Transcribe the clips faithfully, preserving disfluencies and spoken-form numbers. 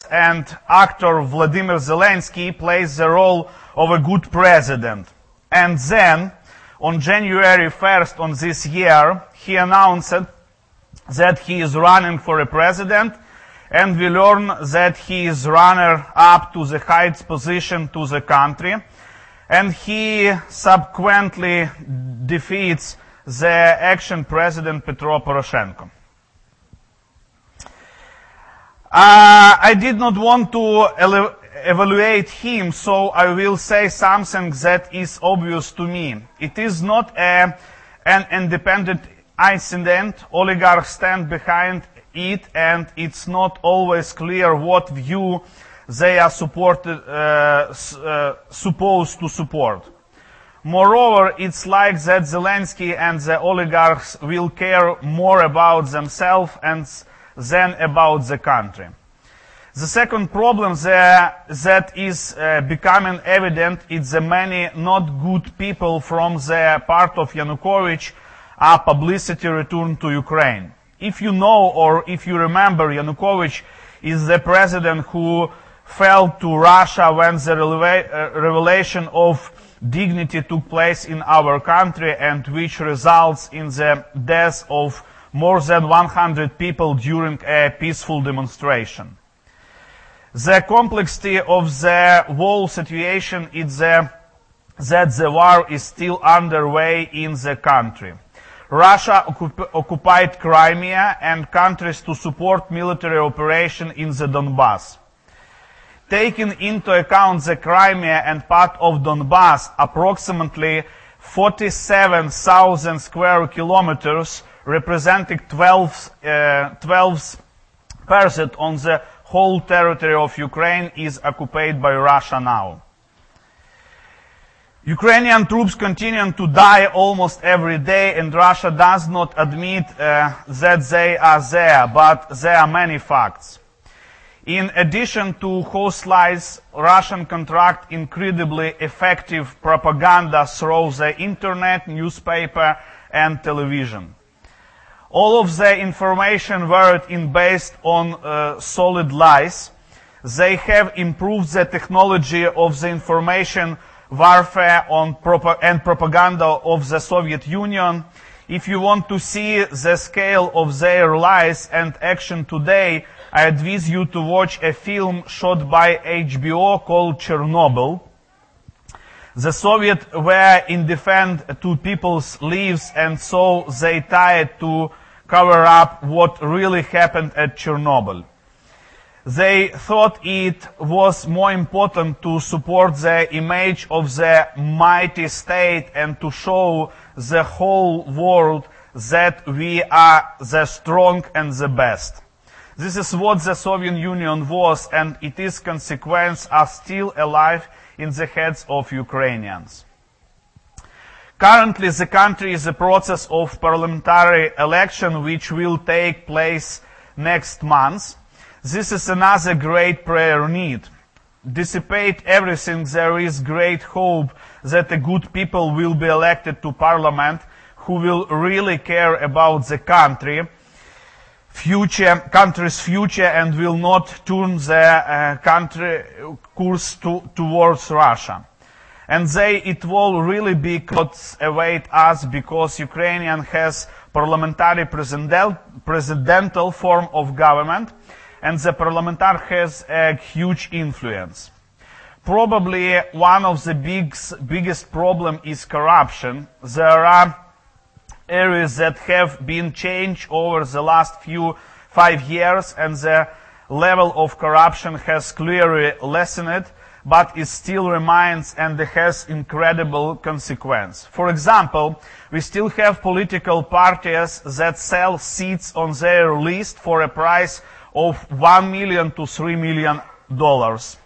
and actor Vladimir Zelensky plays the role of a good president. And then, on January first on this year, he announced that he is running for a president, and we learn that he is runner-up to the highest position to the country, and he subsequently defeats the action president Petro Poroshenko. Uh, I did not want to evaluate him, so I will say something that is obvious to me. It is not a, an independent incident. Oligarchs stand behind it, and it's not always clear what view they are supported, uh, uh, supposed to support. Moreover, it's like that Zelensky and the oligarchs will care more about themselves and than about the country. The second problem there, that is uh, becoming evident is the many not good people from the part of Yanukovych are publicity returned to Ukraine. If you know or if you remember, Yanukovych is the president who fell to Russia when the releva- uh, revelation of dignity took place in our country, and which results in the death of more than one hundred people during a peaceful demonstration. The complexity of the whole situation is the, that the war is still underway in the country. Russia occup- occupied Crimea and countries to support military operation in the Donbass. Taking into account the Crimea and part of Donbass, approximately forty-seven thousand square kilometers, representing twelve percent on the whole territory of Ukraine, is occupied by Russia now. Ukrainian troops continue to die almost every day, and Russia does not admit uh, that they are there, but there are many facts. In addition to host lies, Russian contract incredibly effective propaganda through the internet, newspaper, and television. All of the information were in based on uh, solid lies. They have improved the technology of the information warfare on prop- and propaganda of the Soviet Union. If you want to see the scale of their lies and action today, I advise you to watch a film shot by H B O called Chernobyl. The Soviets were in defense to people's lives, and so they tried to cover up what really happened at Chernobyl. They thought it was more important to support the image of the mighty state and to show the whole world that we are the strong and the best. This is what the Soviet Union was, and its consequences are still alive in the heads of Ukrainians. Currently, the country is in the process of parliamentary election, which will take place next month. This is another great prayer need. Despite everything, there is great hope that the good people will be elected to parliament who will really care about the country, future, country's future, and will not turn the uh, country course to, towards Russia. And they, it will really be what await us, because Ukrainian has parliamentary presidential form of government, and the parliamentary has a huge influence. Probably one of the big, biggest problem is corruption. There are areas that have been changed over the last few five years, and the level of corruption has clearly lessened, but it still remains and has incredible consequence. For example, we still have political parties that sell seats on their list for a price of one million to three million dollars.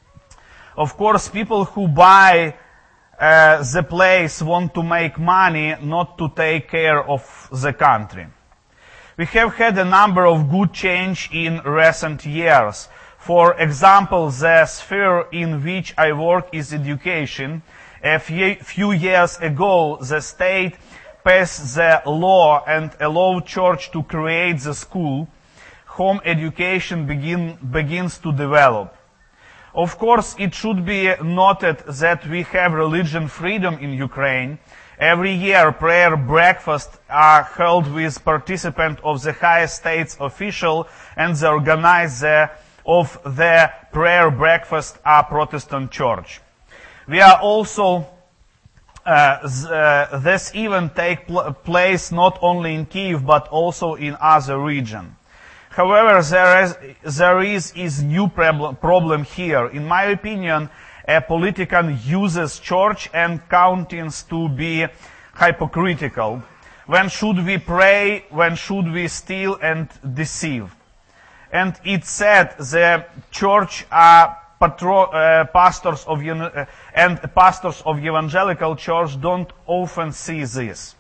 Of course, people who buy uh, the place want to make money, not to take care of the country. We have had a number of good change in recent years. For example, the sphere in which I work is education. A few years ago, the state passed the law and allowed church to create the school, home education begin, begins to develop. Of course, it should be noted that we have religion freedom in Ukraine. Every year, prayer breakfasts are held with participants of the highest state's official, and the organizer of the prayer breakfast are Protestant Church. We are also Uh, th uh, this event take pl place not only in Kyiv but also in other regions. However, there is there is is new problem problem here. In my opinion, a politician uses church and counties to be hypocritical. When should we pray? When should we steal and deceive? And it said the church are Patro, uh, pastors of uh, and pastors of evangelical church don't often see this.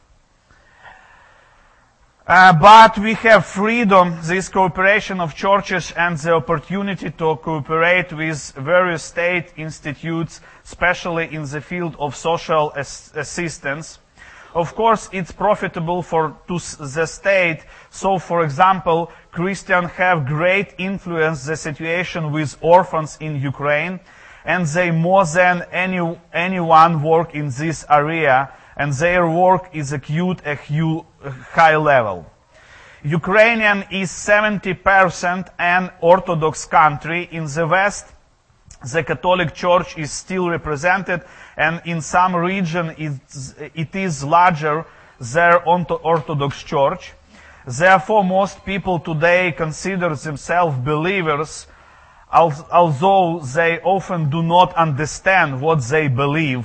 Uh, but we have freedom, this cooperation of churches and the opportunity to cooperate with various state institutes, especially in the field of social as assistance. Of course, it's profitable for to the state. So, for example, Christians have great influence the situation with orphans in Ukraine, and they more than any, anyone work in this area, and their work is acute a high level. Ukrainian is seventy percent an Orthodox country. In the West, the Catholic Church is still represented, and in some region it's, it is larger than Orthodox Church. Therefore, most people today consider themselves believers, although they often do not understand what they believe.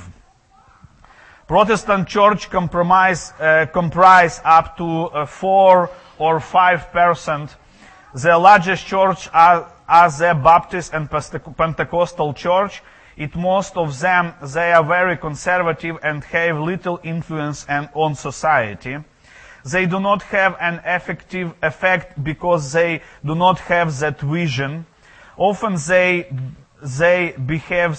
Protestant Church comprise, uh, comprise up to uh, four or five percent. The largest church are, are the Baptist and Pentecostal Church. It most of them, they are very conservative and have little influence and, on society. They do not have an effective effect because they do not have that vision. Often they, they behave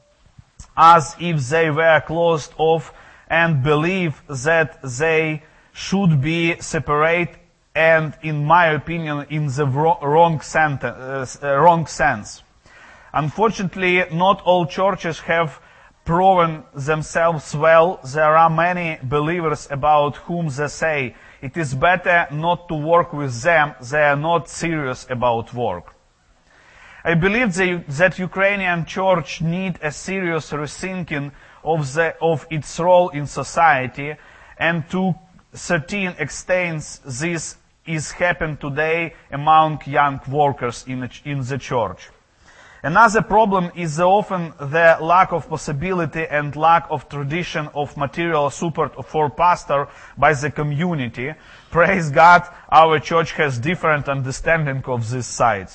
as if they were closed off and believe that they should be separate, and in my opinion, in the wrong, sentence, uh, wrong sense. Unfortunately, not all churches have proven themselves well. There are many believers about whom they say it is better not to work with them. They are not serious about work. I believe they, that Ukrainian church need a serious rethinking of, the, of its role in society, and to a certain extent this is happening today among young workers in, in the church. Another problem is the often the lack of possibility and lack of tradition of material support for pastor by the community. Praise God, our church has different understanding of this side.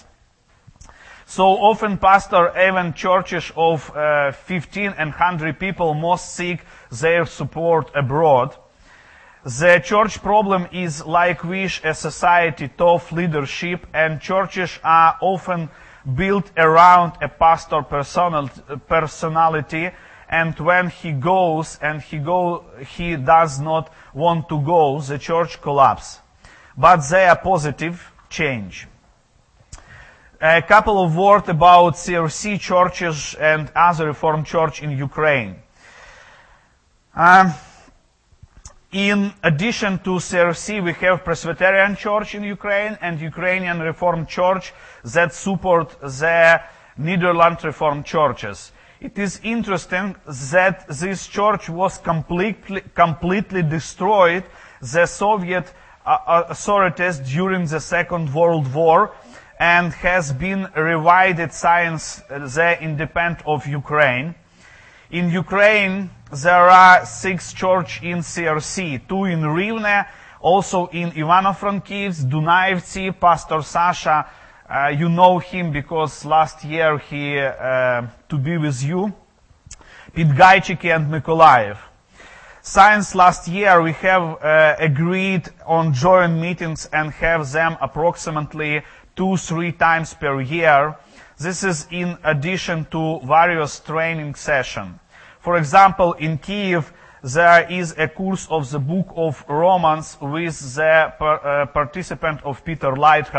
So often pastor, even churches of uh, fifteen and one hundred people must seek their support abroad. The church problem is like wish a society tough leadership, and churches are often built around a pastor personal, personality, and when he goes and he go, he does not want to go, the church collapses. But there are positive change. A couple of words about C R C churches and other Reformed church in Ukraine. Um, in addition to C R C, we have Presbyterian Church in Ukraine and Ukrainian Reformed Church that support the Netherlands Reformed churches. It is interesting that this church was completely, completely destroyed the Soviet uh, authorities during the Second World War, and has been revived since the independence of Ukraine. In Ukraine, there are six churches in C R C, two in Rivne, also in Ivano-Frankivsk, Dunaevci, Pastor Sasha, uh, you know him because last year he, uh, to be with you, Pidgaychiki and Mykolaiv. Since last year, we have uh, agreed on joint meetings and have them approximately two, three times per year. This is in addition to various training sessions. For example, in Kyiv, there is a course of the Book of Romans with the par uh, participant of Peter Leithart.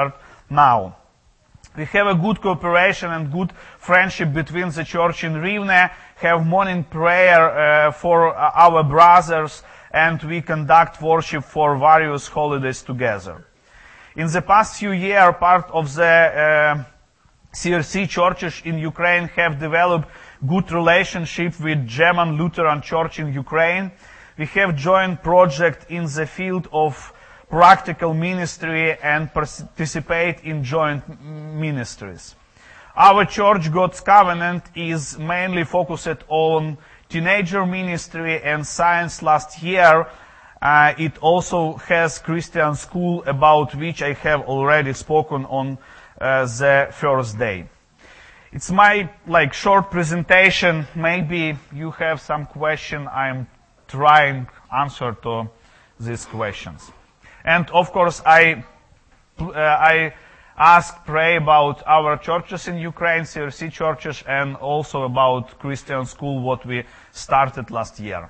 now. We have a good cooperation and good friendship between the church in Rivne, have morning prayer uh, for our brothers, and we conduct worship for various holidays together. In the past few years, part of the uh, C R C churches in Ukraine have developed good relationship with German Lutheran Church in Ukraine. We have joined project in the field of practical ministry and participate in joint ministries. Our church, God's Covenant, is mainly focused on teenager ministry and science. Last year, uh, it also has Christian school, about which I have already spoken on uh, the first day. It's my like short presentation. Maybe you have some question. I'm trying answer to these questions. And of course, I uh, I ask, pray about our churches in Ukraine, C R C churches, and also about Christian school, what we started last year.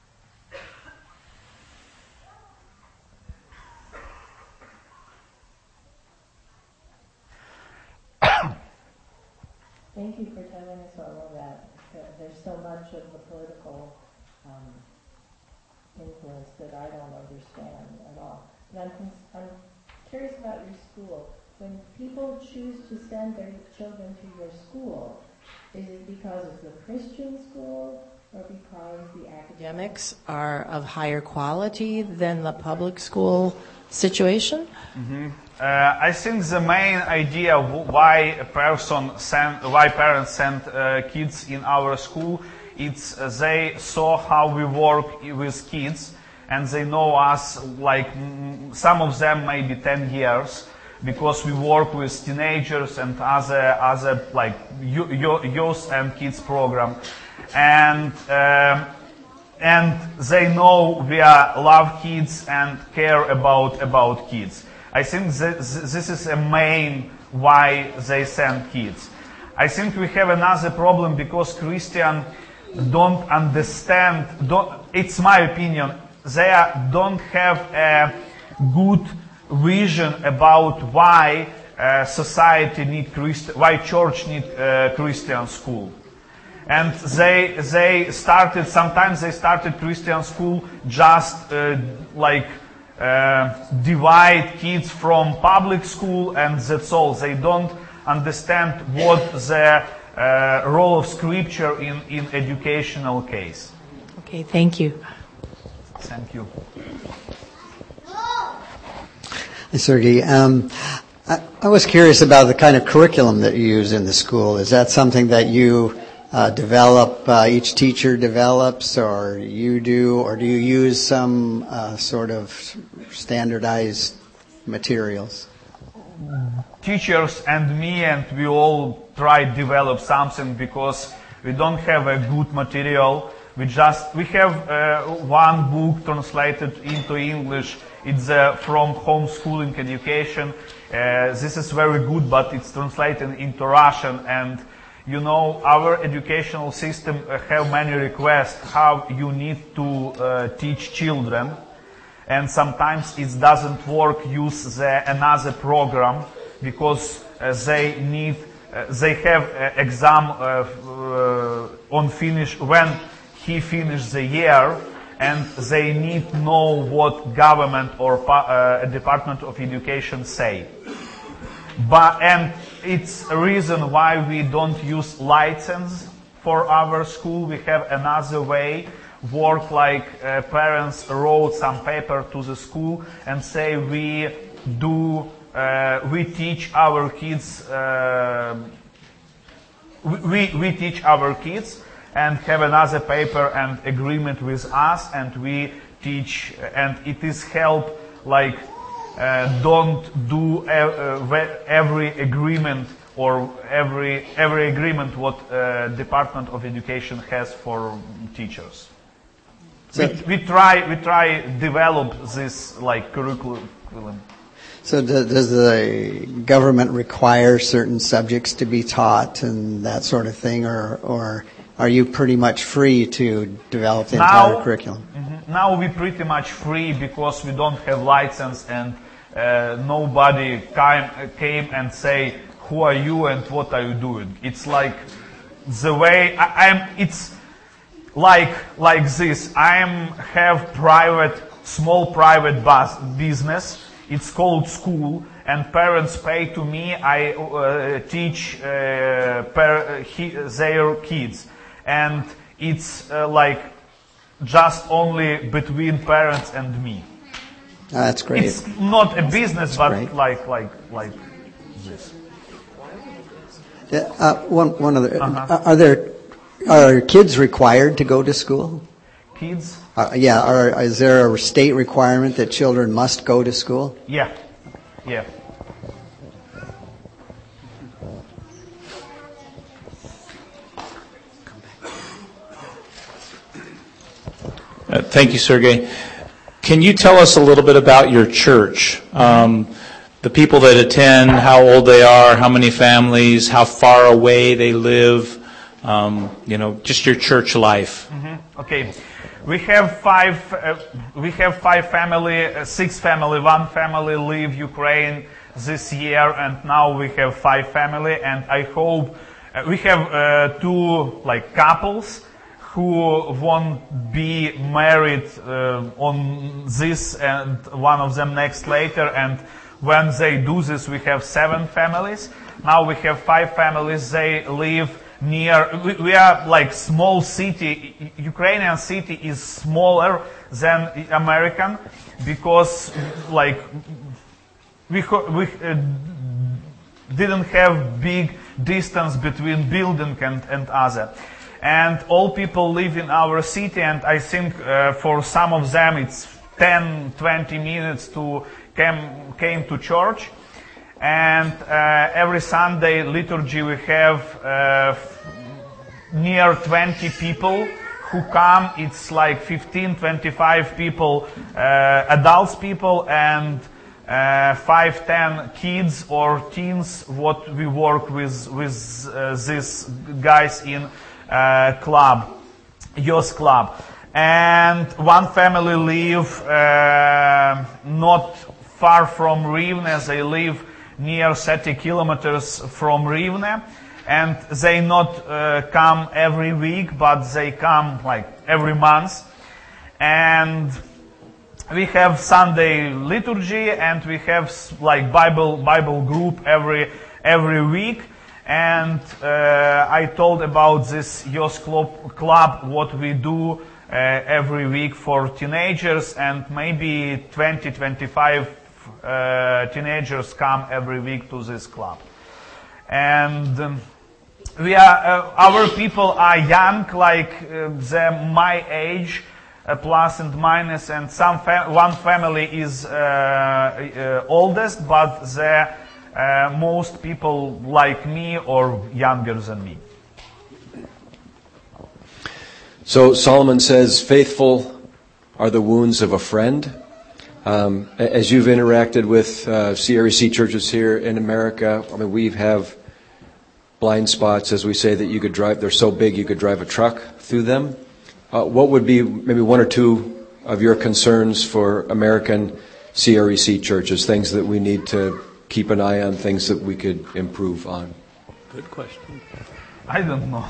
Thank you for telling us all of that. There's so much of the political um, influence that I don't understand at all. But I'm, I'm curious about your school. When people choose to send their children to your school, is it because it's a Christian school or because the academics are of higher quality than the public school situation? Mm-hmm. Uh, I think the main idea why a person send, why parents send uh, kids in our school, it's uh, they saw how we work with kids, and they know us like mm, some of them maybe ten years, because we work with teenagers and other other like youth and kids program, and um, and they know we are love kids and care about about kids. I think that this is a main why they send kids. I think we have another problem because Christians don't understand. Don't, it's my opinion. They are, don't have a good vision about why uh, society need Christ, why church need uh, Christian school. And they they started. Sometimes they started Christian school just uh, like. Uh, divide kids from public school, and that's all. They don't understand what the uh, role of scripture in, in educational case. Okay, thank you. Thank you. Hey, Sergey, um, I, I was curious about the kind of curriculum that you use in the school. Is that something that you Uh, develop, uh, each teacher develops, or you do, or do you use some uh, sort of standardized materials? Teachers and me, and we all try to develop something because we don't have a good material. We just, we have uh, one book translated into English. It's uh, from homeschooling education. Uh, this is very good, but it's translated into Russian, and you know, our educational system uh, have many requests how you need to uh, teach children, and sometimes it doesn't work. Use the another program because uh, they need uh, they have uh, exam uh, uh, on finish when he finished the year, and they need to know what government or uh, Department of Education say. But and it's a reason why we don't use license for our school. We have another way, work like uh, parents wrote some paper to the school and say we do, uh, we teach our kids, uh, we, we teach our kids and have another paper and agreement with us, and we teach, and it is help like Uh, don't do uh, every agreement or every every agreement what uh, Department of Education has for teachers. So we, we try we try develop this like curriculum. So do, does the government require certain subjects to be taught and that sort of thing, or or are you pretty much free to develop the now, entire curriculum? Mm-hmm. Now we're pretty much free because we don't have license, and uh, nobody came, came and say, who are you and what are you doing? It's like the way I, I'm, it's like, like this. I am, have private, small private bus, business. It's called school, and parents pay to me. I uh, teach uh, per, he, their kids, and it's uh, like just only between parents and me. Oh, that's great. It's not a business, That's but great. like like like this. Uh, one one other. Uh-huh. Are there are kids required to go to school? Kids? Uh, yeah. Are, is there a state requirement that children must go to school? Yeah, yeah. Uh, thank you, Sergey. Can you tell us a little bit about your church? Um, the people that attend, how old they are, how many families, how far away they live, um, you know, just your church life. Mm-hmm. Okay. We have five, uh, we have five family, uh, six family, one family leave Ukraine this year, and now we have five family, and I hope, uh, we have uh, two, like, couples who won't be married uh, on this and one of them next later, and when they do this we have seven families. Now we have five families. They live near, we, we are like small city. Ukrainian city is smaller than American because like we, we uh, didn't have big distance between building and, and other. And all people live in our city, and I think uh, for some of them it's ten, twenty minutes to came, came to church. And uh, every Sunday liturgy we have uh, near twenty people who come. It's like fifteen, twenty-five people, uh, adults people, and uh, five, ten kids or teens. What we work with with uh, these guys in uh, club, youth club. And one family live uh, not far from Rivne. They live near thirty kilometers from Rivne, and they not uh, come every week, but they come like every month. And we have Sunday liturgy, and we have like Bible Bible group every every week. And uh, I told about this youth club, club what we do uh, every week for teenagers, and maybe twenty, twenty-five Uh, teenagers come every week to this club. And um, we are, uh, our people are young, like uh, they're my age, uh, plus and minus, and some fa- one family is uh, uh, oldest, but the uh, most people like me or younger than me. So Solomon says, faithful are the wounds of a friend. Um, as you've interacted with uh, C R E C churches here in America, I mean, we have blind spots, as we say, that you could drive. They're so big you could drive a truck through them. Uh, what would be maybe one or two of your concerns for American C R E C churches, things that we need to keep an eye on, things that we could improve on? Good question. I don't know.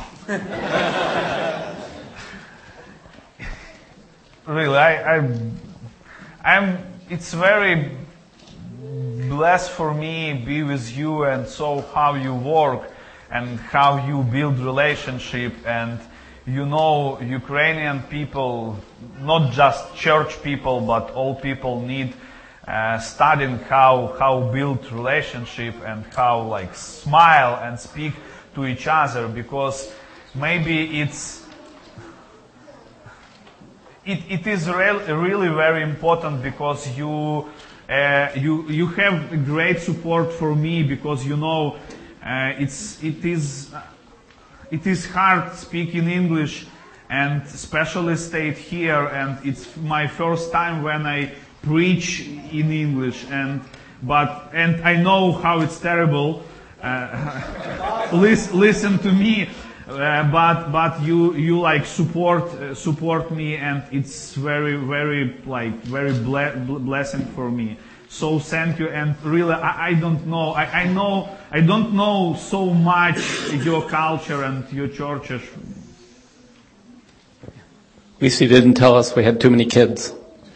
Really, I... I I'm, it's very blessed for me be with you and so how you work and how you build relationship, and you know Ukrainian people, not just church people, but all people need uh, studying how, how build relationship and how like smile and speak to each other, because maybe it's It, it is real, really very important, because you, uh, you, you have great support for me, because you know uh, it's, it, is, it is hard speaking English, and especially stayed here, and it's my first time when I preach in English, and but and I know how it's terrible. Uh, listen, listen to me. Uh, but but you you like support uh, support me, and it's very very like very ble- blessing for me. So thank you. And really, I, I don't know. I, I know I don't know so much your culture and your churches. At least he didn't tell us we had too many kids.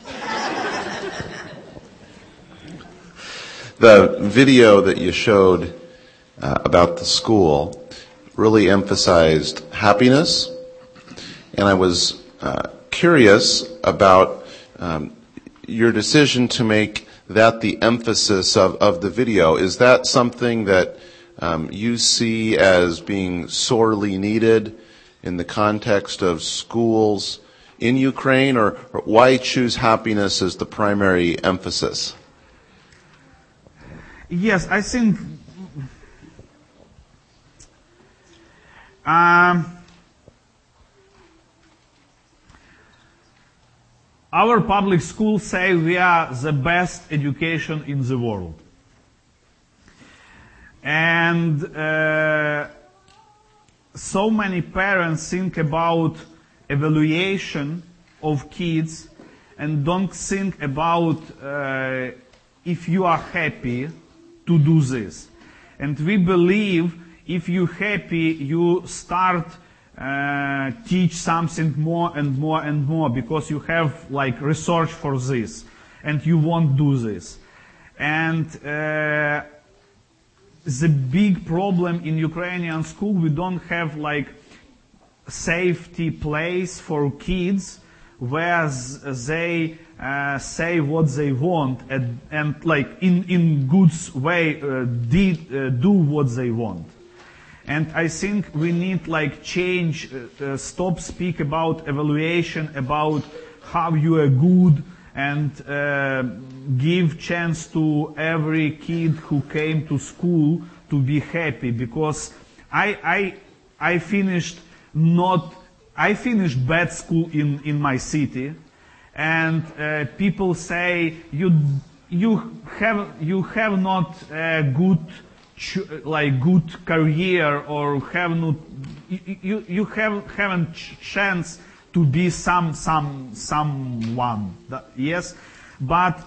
The video that you showed uh, about the school really emphasized happiness, and I was uh, curious about um, your decision to make that the emphasis of, of the video. Is that something that um, you see as being sorely needed in the context of schools in Ukraine, or, or why choose happiness as the primary emphasis? Yes, I think um, our public schools say we are the best education in the world. And uh, so many parents think about evaluation of kids and don't think about uh, if you are happy to do this. And we believe if you're happy, you start uh, teach something more and more and more because you have like research for this and you won't do this. And uh, the big problem in Ukrainian school, we don't have like safety place for kids where they uh, say what they want and, and like in in good way uh, did, uh, do what they want. And I think we need like change, uh, uh, stop speak about evaluation, about how you are good, and uh, give chance to every kid who came to school to be happy. Because I I I finished not I finished bad school in in my city, and uh, people say you you have you have not a good like good career, or have not you you have haven't chance to be some some someone. Yes, but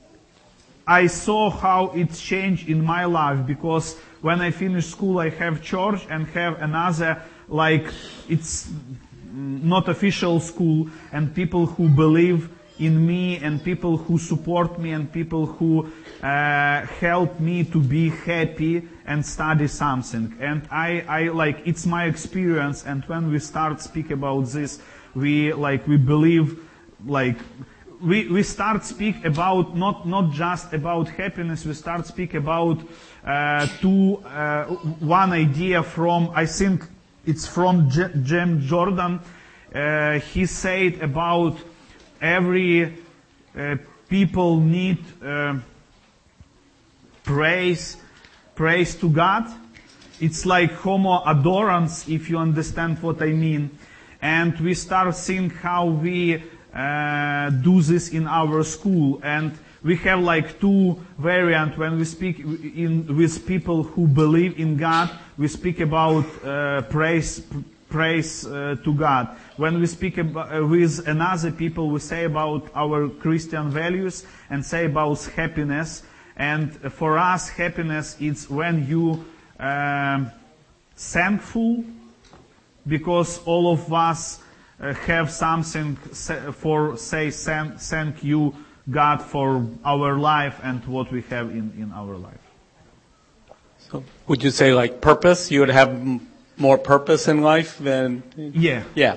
I saw how it's changed in my life, because when I finished school I have church and have another like it's not official school, and people who believe in me, and people who support me, and people who uh, help me to be happy and study something. And I, I like it's my experience. And when we start speak about this, we like we believe like we we start speak about not not just about happiness. We start speak about uh, two uh, one idea from I think it's from J- James Jordan. Uh, he said about every uh, people need uh, praise, praise to God. It's like homo adorans, if you understand what I mean. And we start seeing how we uh, do this in our school. And we have like two variants when we speak in, with people who believe in God. We speak about uh, praise, praise uh, to God. When we speak about, uh, with another people, we say about our Christian values and say about happiness. And for us, happiness is when you uh, thankful, because all of us uh, have something for say thank, thank you God for our life and what we have in, in our life. So would you say like purpose? You would have m- more purpose in life than... Yeah. Yeah.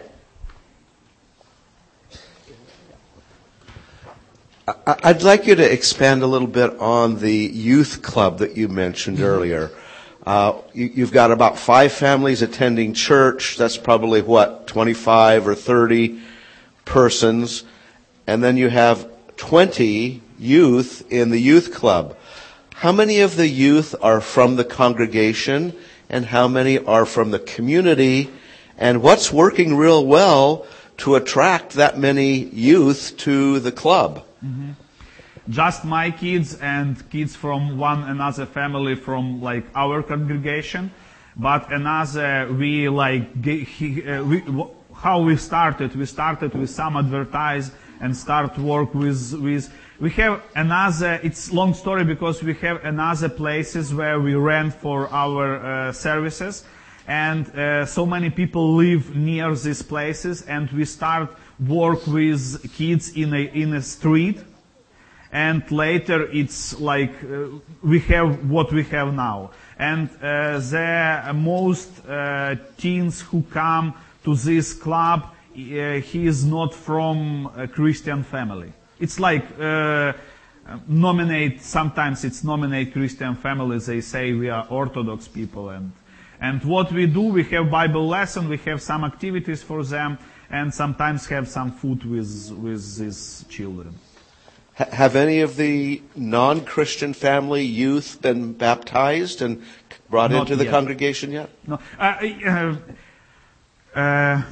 I'd like you to expand a little bit on the youth club that you mentioned earlier. Uh, you, you've got about five families attending church. That's probably, what, twenty-five or thirty persons. And then you have twenty youth in the youth club. How many of the youth are from the congregation, and how many are from the community? And what's working real well to attract that many youth to the club? Mm-hmm. Just my kids and kids from one another family from like our congregation, but another we like he, uh, we, how we started. We started with some advertise and start work with, with, we have another, it's long story because we have another places where we rent for our uh, services. And uh, so many people live near these places, and we start work with kids in a, in a street. And later it's like uh, we have what we have now. And uh, the most uh, teens who come to this club, uh, he is not from a Christian family. It's like uh, nominate, sometimes it's nominate Christian families, they say we are Orthodox people. And, and what we do, we have Bible lesson, we have some activities for them, and sometimes have some food with, with these children. Have any of the non-Christian family youth been baptized and brought Not into the yet. congregation yet? No. Uh, uh, uh,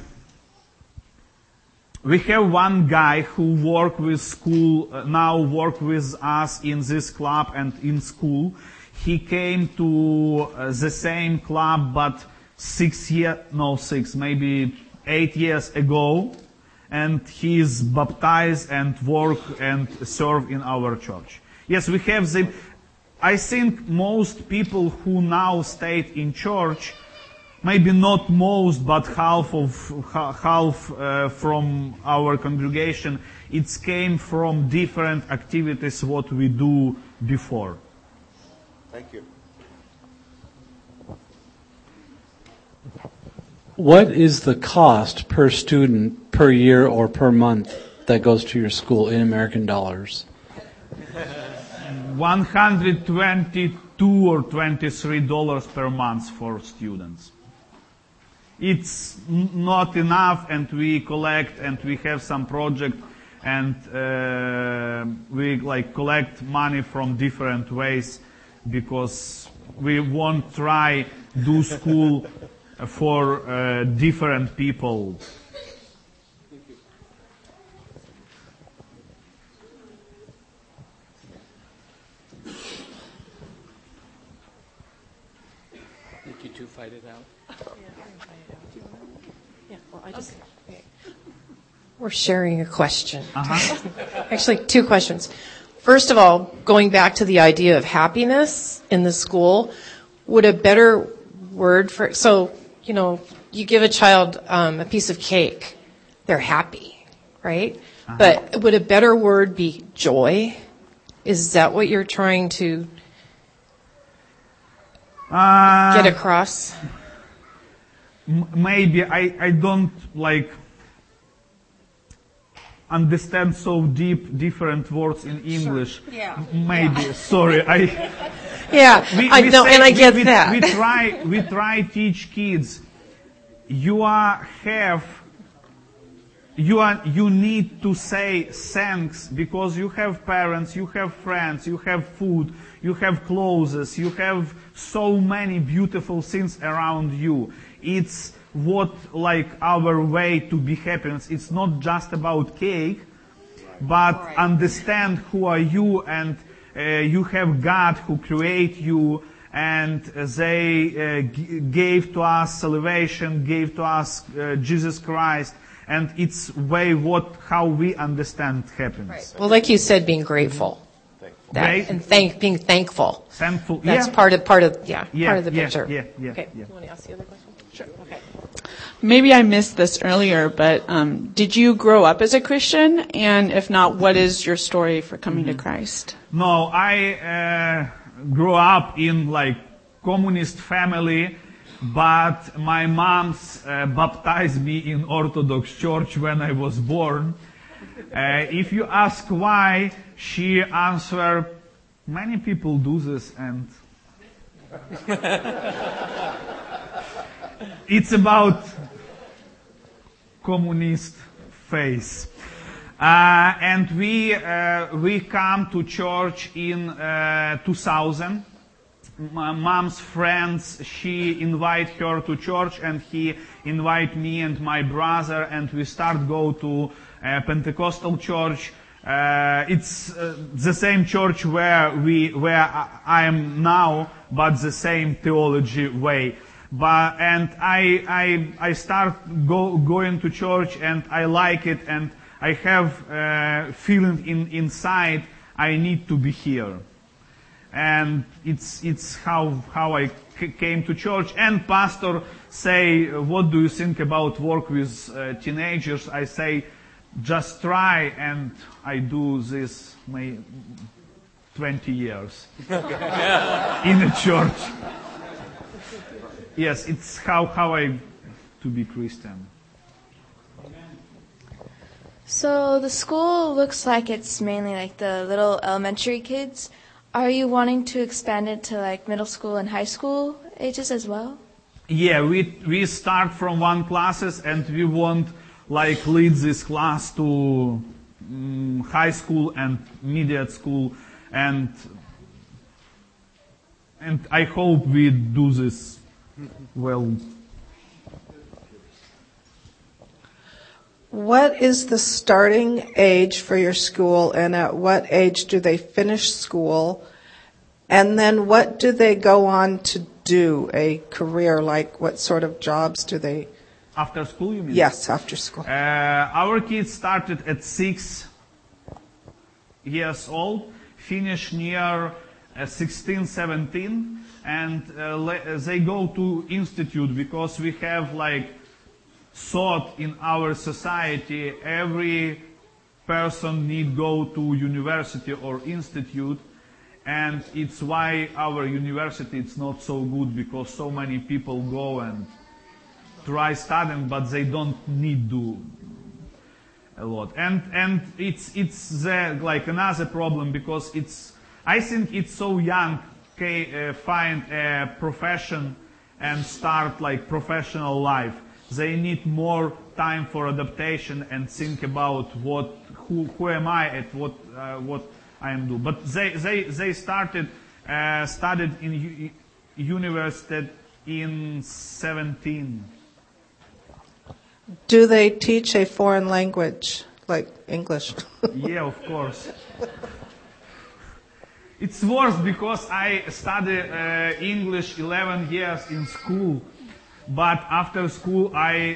we have one guy who work with school, uh, now work with us in this club and in school. He came to uh, the same club, but six years, no six, maybe eight years ago. And he is baptized and work and serve in our church. Yes, we have the, I think most people who now stayed in church, maybe not most, but half of, half uh, from our congregation, it came from different activities what we do before. Thank you. What is the cost per student per year or per month that goes to your school in American dollars? one hundred twenty-two or twenty-three dollars per month for students. It's n- not enough, and we collect and we have some project, and uh, we like collect money from different ways because we won't try do school for uh, different people. Did you two fight it out? Yeah, well, I just. Okay. We're sharing a question. Uh-huh. Actually, two questions. First of all, going back to the idea of happiness in the school, would a better word for, so, you know, you give a child um, a piece of cake, they're happy, right? Uh-huh. But would a better word be joy? Is that what you're trying to Uh, get across? M- maybe I, I don't like understand so deep different words in English. Sure. Yeah. M- Maybe. Yeah. Sorry. I Yeah, we, I we know, say, and I we, get we, that. We try we try teach kids. You are have you are you need to say thanks because you have parents, you have friends, you have food, you have clothes, you have so many beautiful things around you. It's what like our way to be happiness. It's not just about cake, but right. Understand who are you, and uh, you have God who create you, and they uh, g- gave to us salvation, gave to us uh, Jesus Christ, and it's way what how we understand happiness. Right. Well, like you said, being grateful. That, Great. and thank, being thankful. Thankful. That's yeah. part of part of yeah, yeah part of the yeah, picture. Yeah, yeah, okay. yeah. You want to ask the other question? Sure. Okay. Maybe I missed this earlier, but um, did you grow up as a Christian? And if not, what is your story for coming mm-hmm. to Christ? No, I uh, grew up in like communist family, but my mom's uh, baptized me in Orthodox Church when I was born. Uh, if you ask why, she answered, many people do this, and it's about communist faith. Uh, and we uh, we come to church in uh, two thousand. My mom's friends, she invite her to church, and he invite me and my brother, and we start go to uh, Pentecostal church. Uh, it's uh, the same church where we where I, I am now, but the same theology way. But and I I I start go going to church, and I like it, and I have uh, feeling in, inside I need to be here. And it's, it's how, how I c- came to church. And pastor say, what do you think about work with uh, teenagers? I say, just try, and I do this my twenty years in a church. Yes, it's how, how I to be Christian. So the school looks like it's mainly like the little elementary kids. Are you wanting to expand it to like middle school and high school ages as well? Yeah, we we start from one classes and we want like lead this class to um, high school and immediate school, and and I hope we do this well. What is the starting age for your school, and at what age do they finish school? And then what do they go on to do, a career? Like what sort of jobs do they? After school, you mean? Yes, after school. Uh, our kids started at six years old, finished near uh, sixteen, seventeen, and uh, le- they go to institute because we have like thought in our society every person need go to university or institute, and it's why our university it's not so good because so many people go and try studying but they don't need do a lot, and and it's it's the, like another problem because it's I think it's so young okay, uh, find a profession and start like professional life. They need more time for adaptation and think about what, who, who am I and what, uh, what I am doing. But they, they, they started, uh, studied in u- university in seventeen. Do they teach a foreign language, like English? Yeah, of course. It's worse because I studied uh, English eleven years in school. But after school, I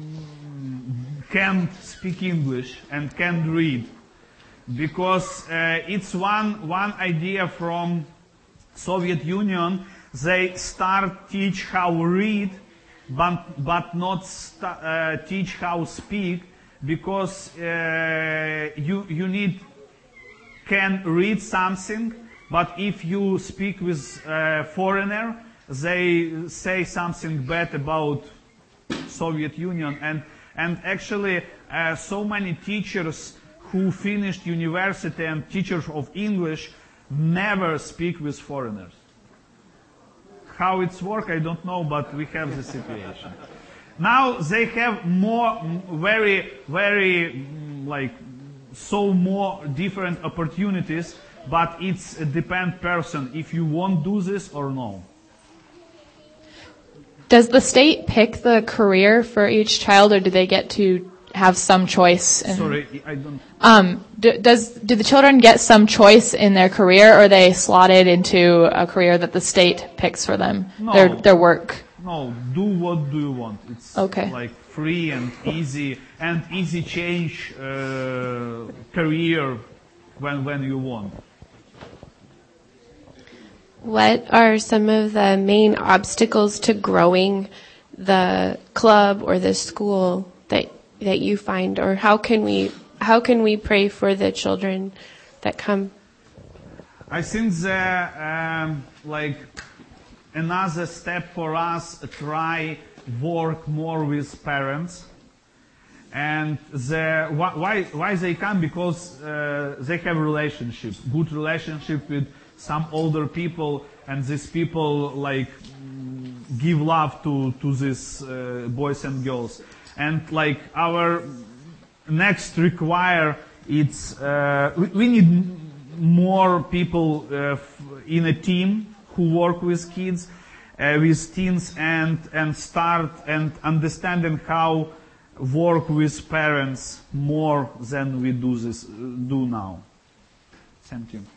can't speak English and can't read because uh, it's one one idea from Soviet Union. They start teach how read, but but not st- uh, teach how speak because uh, you you need can read something, but if you speak with a foreigner, they say something bad about Soviet Union, and and actually uh, so many teachers who finished university and teachers of English never speak with foreigners. How it's work, I don't know, but we have the situation. Now they have more, very, very, like, so more different opportunities, but it's a depend person if you want do this or no. Does the state pick the career for each child, or do they get to have some choice? In, Sorry, I don't. Um, do, does do the children get some choice in their career, or are they slotted into a career that the state picks for them? No. Their their work. No, do what do you want. It's okay. like free and easy and easy change uh, career when when you want. What are some of the main obstacles to growing the club or the school that that you find, or how can we how can we pray for the children that come? I think the um, like another step for us try work more with parents, and the why why they come because uh, they have relationship, good relationship with some older people, and these people like give love to to these uh, boys and girls, and like our next require it's uh, we, we need more people uh, in a team who work with kids, uh, with teens, and and start and understanding how work with parents more than we do this do now. Thank you.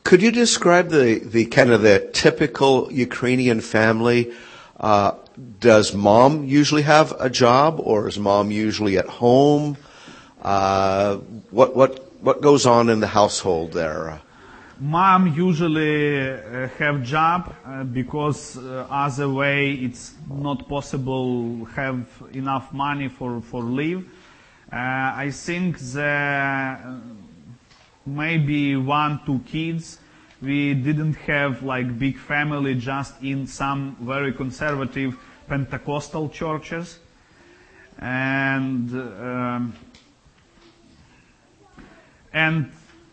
Could you describe the, the kind of the typical Ukrainian family? Uh, does mom usually have a job, or is mom usually at home? Uh, what what what goes on in the household there? Mom usually uh, have job uh, because uh, other way it's not possible have enough money for for live. Uh, I think the maybe one two kids. We didn't have like big family, just in some very conservative Pentecostal churches, and um, and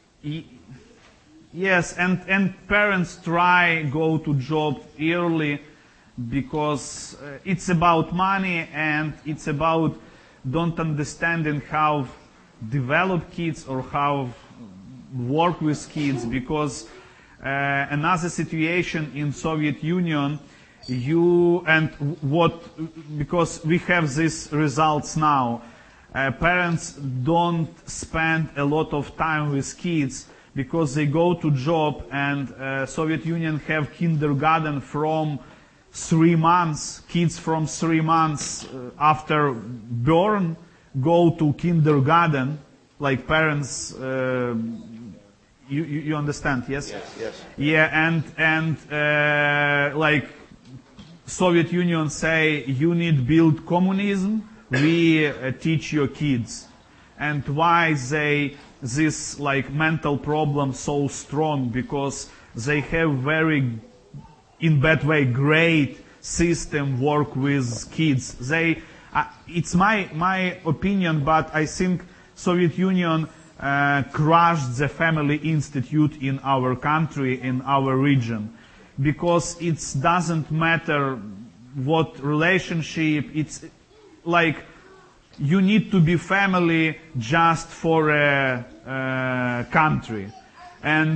yes, and and parents try go to job early because uh, it's about money and it's about don't understanding how develop kids or how work with kids, because uh, another situation in Soviet Union, you and what, because we have these results now, uh, parents don't spend a lot of time with kids because they go to job, and uh, Soviet Union have kindergarten from three months, kids from three months uh, after born go to kindergarten, like parents, uh, you, you, you understand, yes? Yes, yes. Yeah, and, and uh, like Soviet Union say, you need build communism, we uh, teach your kids. And why they, this like mental problem so strong? Because they have very, in bad way, great system work with kids. They, uh, it's my, my opinion, but I think Soviet Union uh, crushed the family institute in our country, in our region. Because it doesn't matter what relationship, it's like you need to be family just for a, a country. And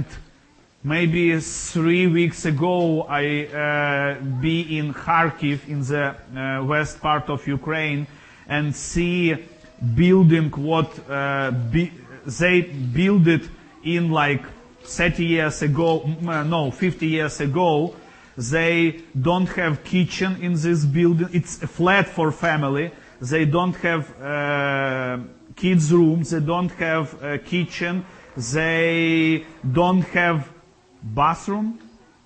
maybe three weeks ago I uh, be in Kharkiv in the uh, west part of Ukraine and see building what uh, be, they built it in like thirty years ago, no, fifty years ago. They don't have kitchen in this building. It's a flat for family. They don't have uh, kids' rooms. They don't have a kitchen. They don't have bathroom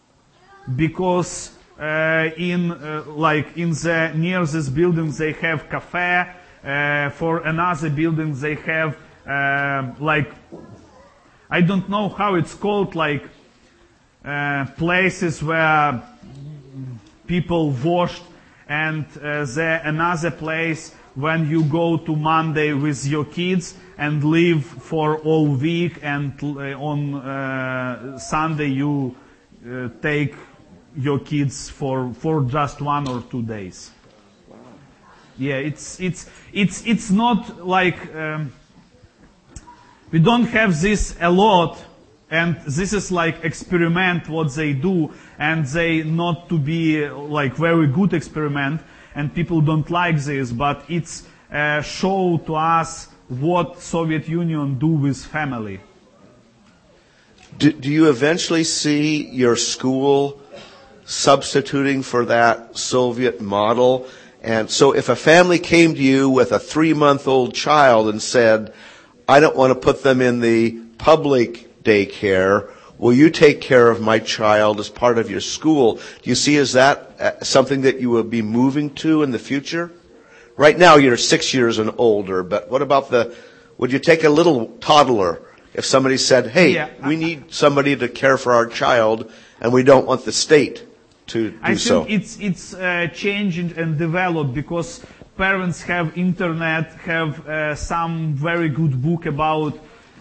because uh, in uh, like in the near this building they have cafe. Uh, for another building they have uh, like I don't know how it's called, like uh, places where people washed, and uh, there another place when you go to Monday with your kids and live for all week, and uh, on uh, Sunday you uh, take your kids for for just one or two days. Yeah, it's it's it's it's not like um, we don't have this a lot, and this is like experiment what they do, and they not to be like very good experiment, and people don't like this, but it's a show to us what Soviet Union do with family. Do, do you eventually see your school substituting for that Soviet model? And so if a family came to you with a three-month-old child and said, I don't want to put them in the public daycare, will you take care of my child as part of your school? Do you see as that something that you will be moving to in the future? Right now you're six years and older, but what about the, would you take a little toddler if somebody said, hey, yeah, we need somebody to care for our child and we don't want the state to do I so? think it's it's uh, changing and developed because parents have internet, have uh, some very good book about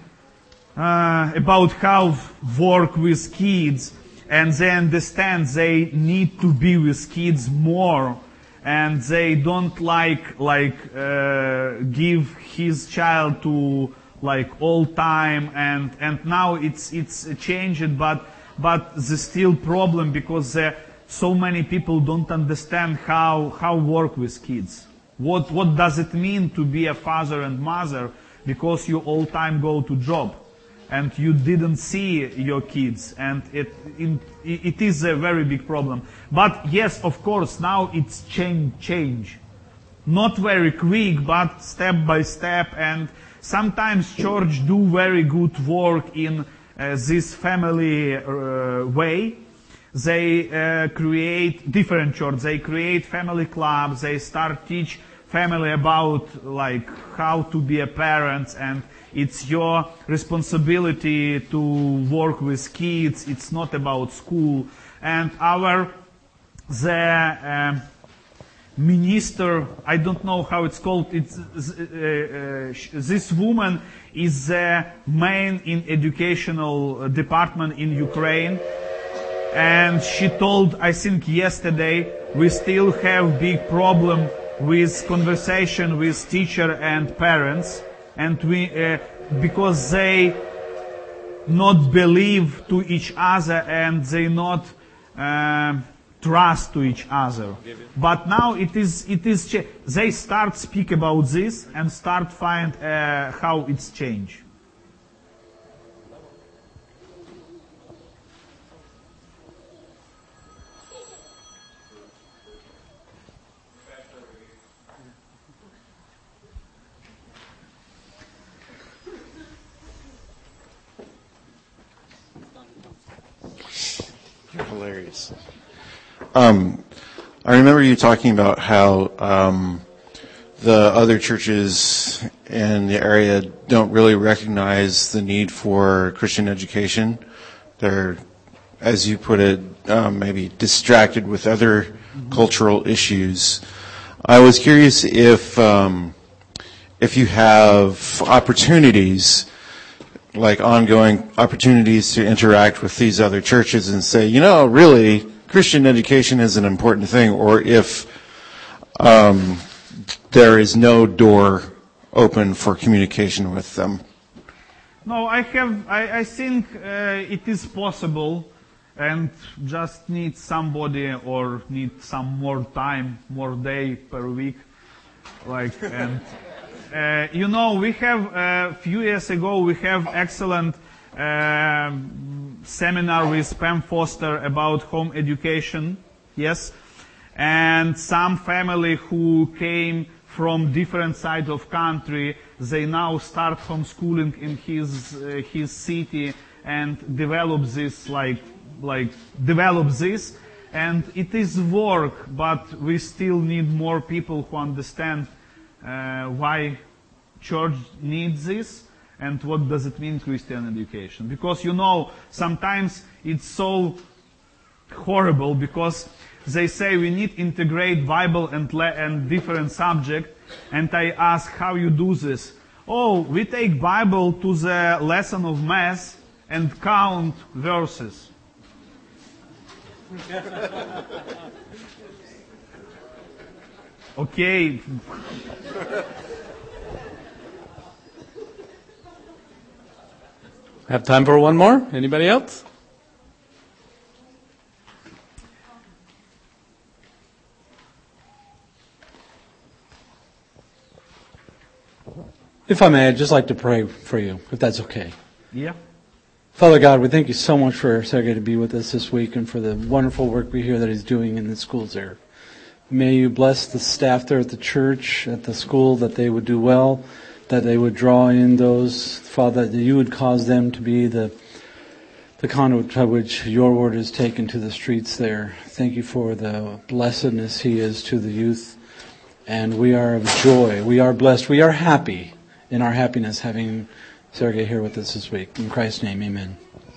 uh, about how work with kids, and they understand they need to be with kids more, and they don't like like uh, give his child to like all time, and and now it's it's changed, but but the still problem because the so many people don't understand how, how work with kids. What, what does it mean to be a father and mother because you all time go to job? and you didn't see your kids, and it in, it is a very big problem. But yes, of course, now it's change, change. Not very quick, but step by step, and sometimes church do very good work in uh, this family uh, way. They uh, create different church. They create family clubs. They start teach family about like how to be a parent, and it's your responsibility to work with kids. It's not about school. And our the um, minister, I don't know how it's called. It's uh, uh, this woman is the main in educational department in Ukraine. And she told, I think yesterday, we still have big problem with conversation with teacher and parents, and we uh, because they not believe to each other and they not uh, trust to each other. But now it is it is ch- they start speak about this and start find uh, how it's changed. You're hilarious. Um, I remember you talking about how um, the other churches in the area don't really recognize the need for Christian education. They're, as you put it, um, maybe distracted with other mm-hmm. cultural issues. I was curious if um, if you have opportunities, like ongoing opportunities to interact with these other churches and say, you know, really, Christian education is an important thing, or if um, there is no door open for communication with them. No, I have, I, I think uh, it is possible, and just need somebody or need some more time, more day per week, like, and Uh, you know, we have a uh, few years ago we have excellent uh, seminar with Pam Foster about home education. Yes, and some family who came from different sides of country, they now start homeschooling in his uh, his city and develop this like like develop this, and it is work, but we still need more people who understand Uh, why church needs this and what does it mean Christian education. Because you know, sometimes it's so horrible because they say we need integrate Bible and, le- and different subject, and I ask how you do this. Oh, we take Bible to the lesson of math and count verses. Okay. Have time for one more? Anybody else? If I may, I'd just like to pray for you, if that's okay. Yeah. Father God, we thank you so much for Sergey to be with us this week and for the wonderful work we hear that he's doing in the schools there. May you bless the staff there at the church, at the school, that they would do well, that they would draw in those, Father, that you would cause them to be the the conduit by which your word is taken to the streets there. Thank you for the blessedness he is to the youth. And we are of joy. We are blessed. We are happy in our happiness having Sergey here with us this week. In Christ's name, amen.